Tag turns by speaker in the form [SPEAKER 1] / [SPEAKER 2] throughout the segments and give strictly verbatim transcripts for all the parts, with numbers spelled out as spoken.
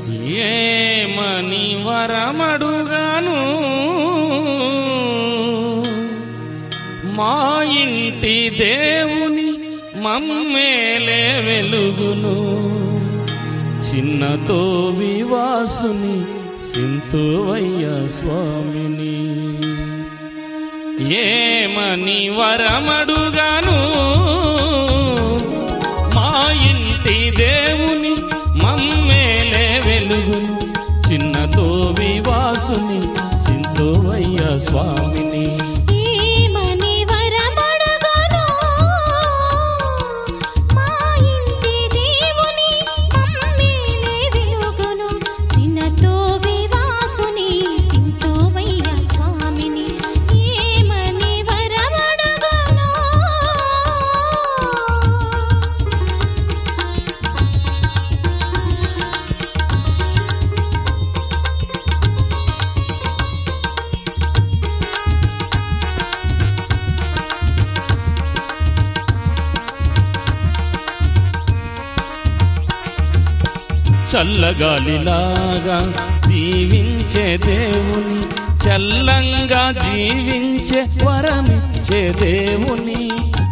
[SPEAKER 1] ఏమని వరమడుగాను మా ఇంటి దేవుని మమ్మేలే వెలుగును చిన్నతో వివాసుని సింతువయ్య స్వామిని. ఏమని వరమడుగాను మా ఇంటి దేవుని మమ్మేలే వెలుగును చిన్నతో వివాసుని సింతువయ్య స్వామిని. చల్లగాలిలాగా దీవించే దేవుని చల్లంగా జీవించే వరమిచ్చే దేవుని.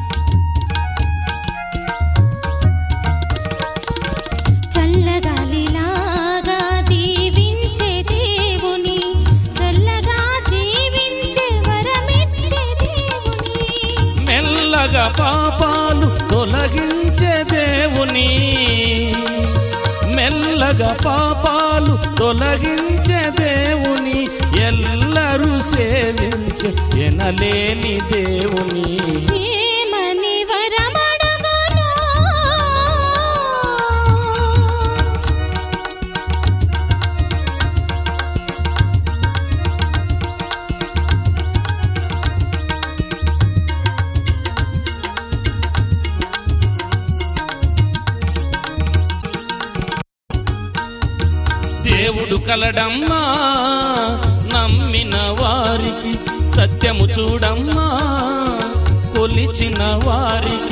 [SPEAKER 2] చల్లగాలిలాగా దీవించే దేవుని చల్లగా జీవించే వరమిచ్చే దేవుని.
[SPEAKER 1] మెల్లగా పాపాలు తొలగించే దేవుని మెల్లగా పాపాలు తొలగించే దేవుని ఎల్లరూ సేవించే ఎనలేని దేవుని.
[SPEAKER 2] ఏమని వరమడుగును
[SPEAKER 1] దేవుడు కలడమ్మా నమ్మిన వారికి సత్యము చూడమ్మా కొలిచిన వారికి.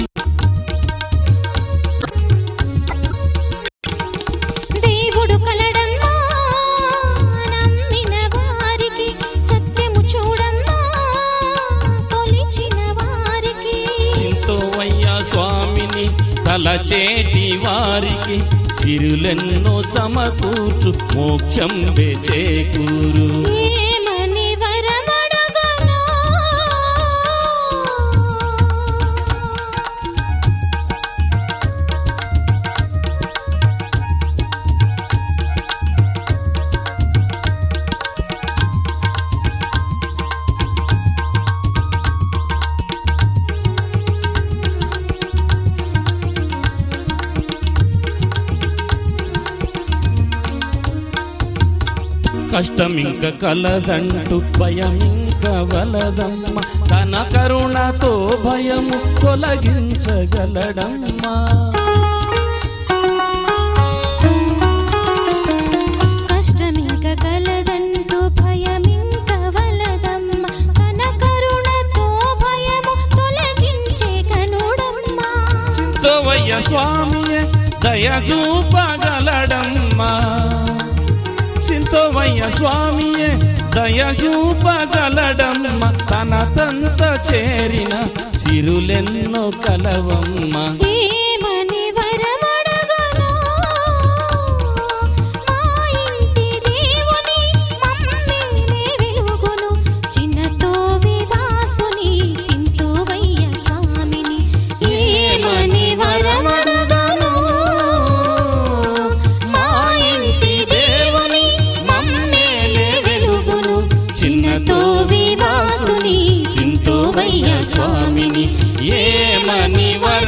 [SPEAKER 2] దేవుడు కలడమ్మా నమ్మిన వారికి సత్యము చూడమ్మా కొలిచిన వారికి.
[SPEAKER 1] సింతువయ్య స్వామిని తలచేటి వారికి సిరులెన్నో సమకూర్చు మోక్షం చేకూరు.
[SPEAKER 2] ఏమని వరమడుగును
[SPEAKER 1] కష్టమింక కలదంటూ భయమింక వలదమ్మ తన కరుణతో భయము తొలగించగలడమ్మా.
[SPEAKER 2] కష్టమింక కలదంటూ భయమింక వలదమ్మ తన కరుణతో భయము తొలగించే కనుడమ్మా.
[SPEAKER 1] సింతువయ్య స్వామియే దయ చూపగలడమ్మా సింతువయ్య స్వామియే దయ చూపగలడమ్మ తన తంత చేరిన సిరులెన్నో కలవమ్మ.
[SPEAKER 2] ఏమని వరమడుగును మా ఇంటి దేవుని మమ్మేలే వెలుగును చిన్నతో వివాసుని సింతువయ్య స్వామిని. ఏమని వరమడుగును మా ఇంటి దేవుని మమ్మేలే వెలుగును చిన్నతో వివాసుని సింతువయ్య స్వామిని.
[SPEAKER 1] ఏమని వర